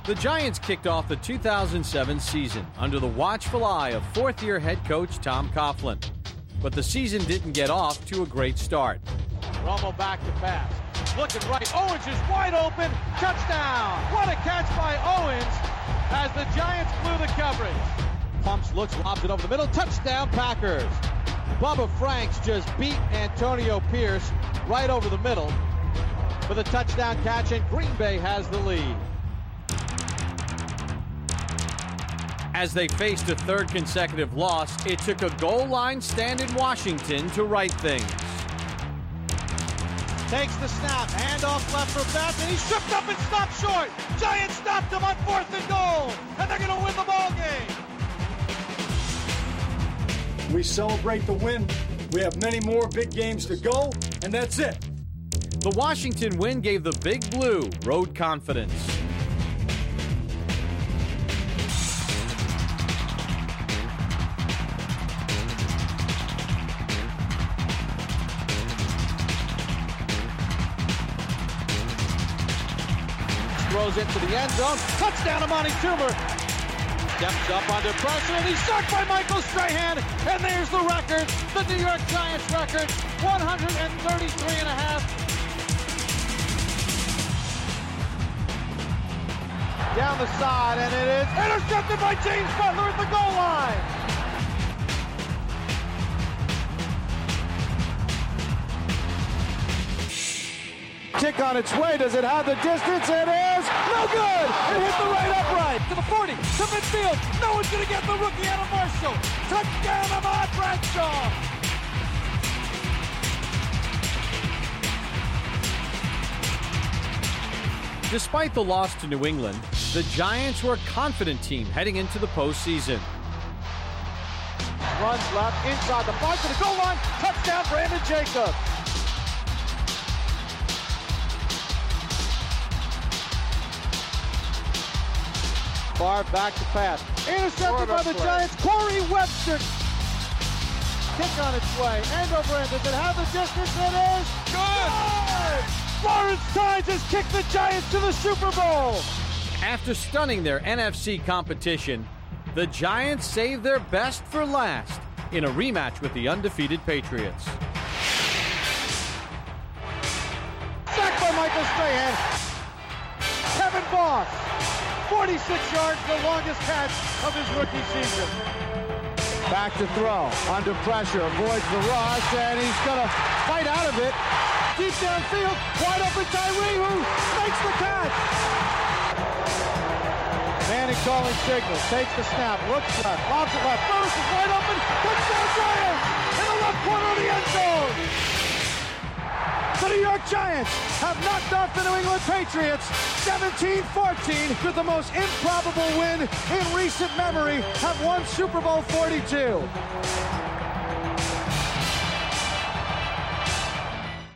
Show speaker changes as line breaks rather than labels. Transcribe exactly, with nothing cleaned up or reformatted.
The Giants kicked off the two thousand seven season under the watchful eye of fourth-year head coach Tom Coughlin. But the season didn't get off to a great start.
Romo back to pass. Looking right. Owens is wide open. Touchdown. What a catch by Owens as the Giants blew the coverage. Pumps, looks, lobs it over the middle. Touchdown, Packers. Bubba Franks just beat Antonio Pierce right over the middle for the touchdown catch, and Green Bay has the lead.
As they faced a third consecutive loss, it took a goal line stand in Washington to right things.
Takes the snap, handoff left for Bass, and he's tripped up and stopped short. Giants stopped him on fourth and goal, and they're going to win the ball game.
We celebrate the win. We have many more big games to go, and that's it.
The Washington win gave the Big Blue road confidence.
Throws into the end zone. Touchdown, Amani Toomer. Steps up under pressure, and he's sacked by Michael Strahan. And there's the record, the New York Giants record, one thirty-three and a half. Down the side, and it is intercepted by James Butler at the goal line. Kick on its way. Does it have the distance? It is no good. It hit the right upright. To the forty, to midfield. No one's going to get the rookie out of Marshall. Touchdown, Ahmad Bradshaw.
Despite the loss to New England, the Giants were a confident team heading into the postseason.
Runs left, inside the five to the goal line. Touchdown, Brandon Jacobs. Far back to pass. Intercepted by the play. Giants. Corey Webster. Kick on its way. End over end. Does it have the distance? It is good. good. Lawrence Tynes has kicked the Giants to the Super Bowl.
After stunning their N F C competition, the Giants saved their best for last in a rematch with the undefeated Patriots.
Sacked by Michael Strahan. Kevin Boss. forty-six yards, the longest catch of his rookie season. Back to throw, under pressure, avoids the rush, and he's going to fight out of it. Deep downfield, wide open Tyree, who makes the catch. Manning calling signals, takes the snap, looks left, lobs it left, Burris is wide open, touchdown Giants in the left corner of the end zone. The New York Giants have knocked off the New England Patriots seventeen fourteen with the most improbable win in recent memory, have won Super Bowl forty-two.